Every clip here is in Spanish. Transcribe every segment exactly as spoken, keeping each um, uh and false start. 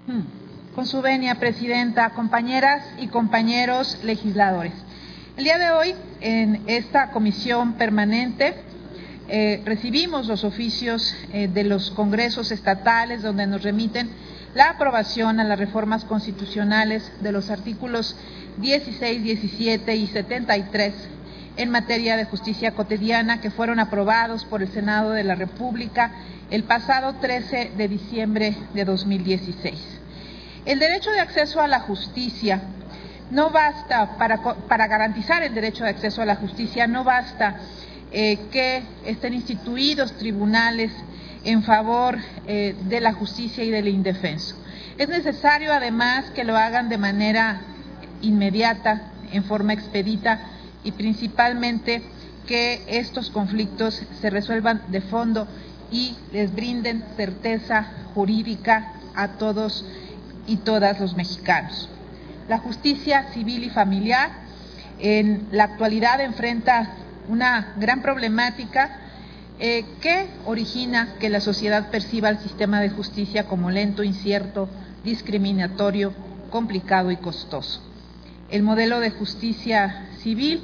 Con su venia, Presidenta, compañeras y compañeros legisladores. El día de hoy, en esta comisión permanente, eh, recibimos los oficios eh, de los congresos estatales donde nos remiten la aprobación a las reformas constitucionales de los artículos dieciséis, diecisiete y setenta y tres en materia de justicia cotidiana que fueron aprobados por el Senado de la República el pasado trece de diciembre de dos mil dieciséis. El derecho de acceso a la justicia no basta, para, para garantizar el derecho de acceso a la justicia, no basta eh, que estén instituidos tribunales en favor eh, de la justicia y del indefenso. Es necesario además que lo hagan de manera inmediata, en forma expedita y principalmente que estos conflictos se resuelvan de fondo y les brinden certeza jurídica a todos y todas los mexicanos. La justicia civil y familiar en la actualidad enfrenta una gran problemática eh, que origina que la sociedad perciba el sistema de justicia como lento, incierto, discriminatorio, complicado y costoso. El modelo de justicia civil,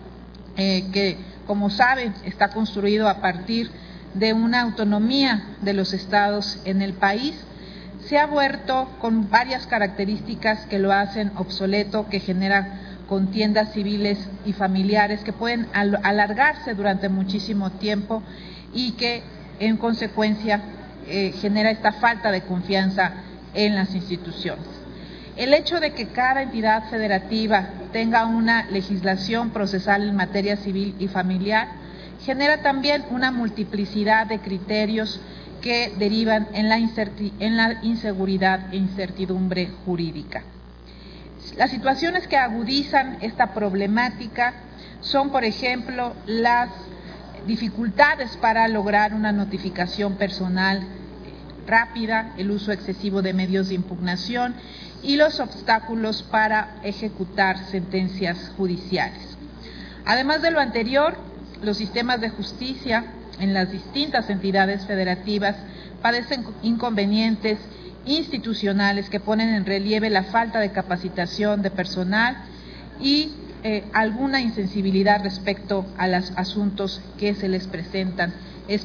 eh, que como saben está construido a partir de una autonomía de los estados en el país, se ha vuelto con varias características que lo hacen obsoleto, que generan contiendas civiles y familiares que pueden alargarse durante muchísimo tiempo y que en consecuencia eh, genera esta falta de confianza en las instituciones. El hecho de que cada entidad federativa tenga una legislación procesal en materia civil y familiar genera también una multiplicidad de criterios que derivan en la, en la inseguridad e incertidumbre jurídica. Las situaciones que agudizan esta problemática son, por ejemplo, las dificultades para lograr una notificación personal rápida, el uso excesivo de medios de impugnación y los obstáculos para ejecutar sentencias judiciales. Además de lo anterior, los sistemas de justicia en las distintas entidades federativas padecen inconvenientes institucionales que ponen en relieve la falta de capacitación de personal y eh, alguna insensibilidad respecto a los asuntos que se les presentan,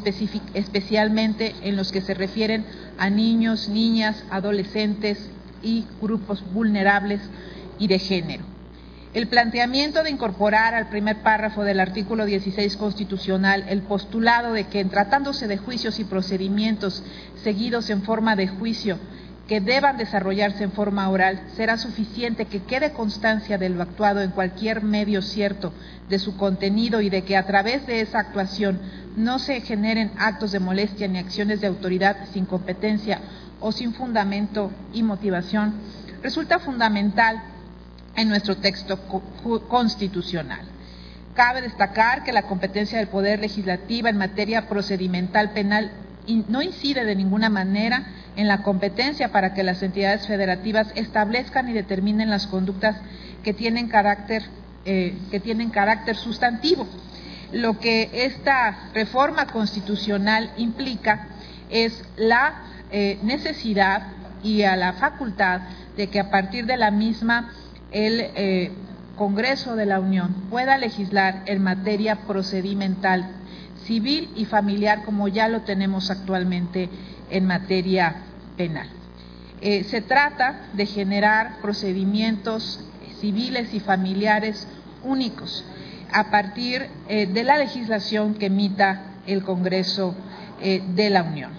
especialmente en los que se refieren a niños, niñas, adolescentes y grupos vulnerables y de género. El planteamiento de incorporar al primer párrafo del artículo dieciséis constitucional el postulado de que en tratándose de juicios y procedimientos seguidos en forma de juicio que deban desarrollarse en forma oral, será suficiente que quede constancia de lo actuado en cualquier medio cierto de su contenido y de que a través de esa actuación no se generen actos de molestia ni acciones de autoridad sin competencia o sin fundamento y motivación, resulta fundamental en nuestro texto constitucional. Cabe destacar que la competencia del Poder Legislativo en materia procedimental penal no incide de ninguna manera en la competencia para que las entidades federativas establezcan y determinen las conductas que tienen carácter, eh, que tienen carácter sustantivo. Lo que esta reforma constitucional implica es la eh, necesidad y a la facultad de que a partir de la misma el eh, Congreso de la Unión pueda legislar en materia procedimental, civil y familiar, como ya lo tenemos actualmente en materia penal. Eh, se trata de generar procedimientos civiles y familiares únicos a partir eh, de la legislación que emita el Congreso eh, de la Unión.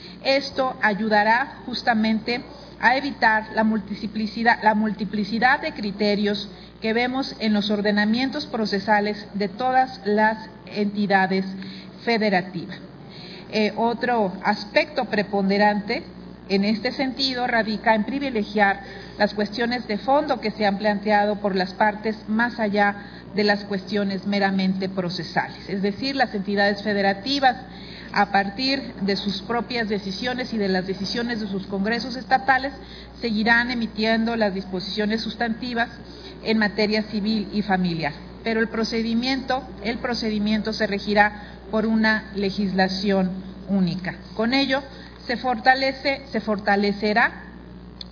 Esto ayudará justamente a evitar la multiplicidad, la multiplicidad de criterios que vemos en los ordenamientos procesales de todas las entidades federativas. Eh, otro aspecto preponderante en este sentido radica en privilegiar las cuestiones de fondo que se han planteado por las partes más allá de las cuestiones meramente procesales, es decir, las entidades federativas a partir de sus propias decisiones y de las decisiones de sus congresos estatales, seguirán emitiendo las disposiciones sustantivas en materia civil y familiar. Pero el procedimiento, el procedimiento se regirá por una legislación única. Con ello, se fortalece, se fortalecerá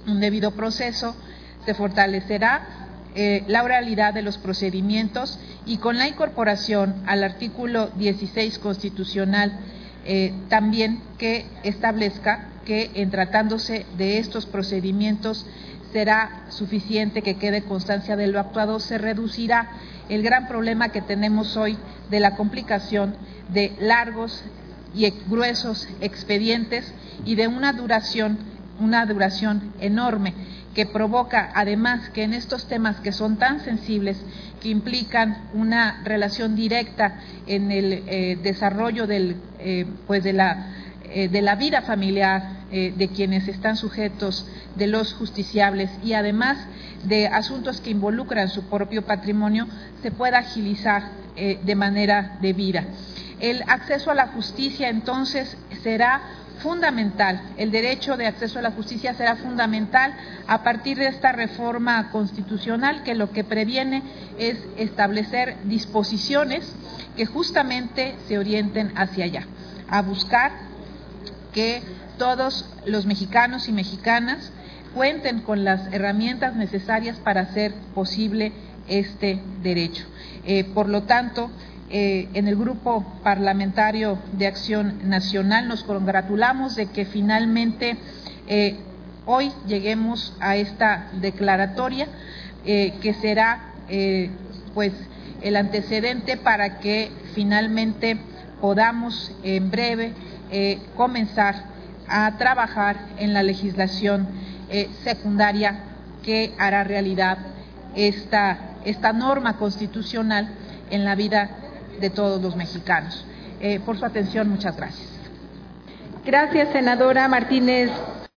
un debido proceso, se fortalecerá eh, la oralidad de los procedimientos y con la incorporación al artículo dieciséis constitucional eh, también que establezca que en tratándose de estos procedimientos será suficiente que quede constancia de lo actuado, se reducirá el gran problema que tenemos hoy de la complicación de largos y gruesos expedientes y de una duración, una duración enorme que provoca además que en estos temas que son tan sensibles, que implican una relación directa en el eh, desarrollo del, eh, pues de la eh, de la vida familiar eh, de quienes están sujetos, de los justiciables y además de asuntos que involucran su propio patrimonio, se pueda agilizar eh, de manera debida. El acceso a la justicia entonces será fundamental, el derecho de acceso a la justicia será fundamental a partir de esta reforma constitucional que lo que previene es establecer disposiciones que justamente se orienten hacia allá, a buscar que todos los mexicanos y mexicanas cuenten con las herramientas necesarias para hacer posible este derecho. Eh, por lo tanto, Eh, en el Grupo Parlamentario de Acción Nacional nos congratulamos de que finalmente eh, hoy lleguemos a esta declaratoria eh, que será eh, pues el antecedente para que finalmente podamos en breve eh, comenzar a trabajar en la legislación eh, secundaria que hará realidad esta, esta norma constitucional en la vida de todos los mexicanos. Eh, por su atención, muchas gracias. Gracias, senadora Martínez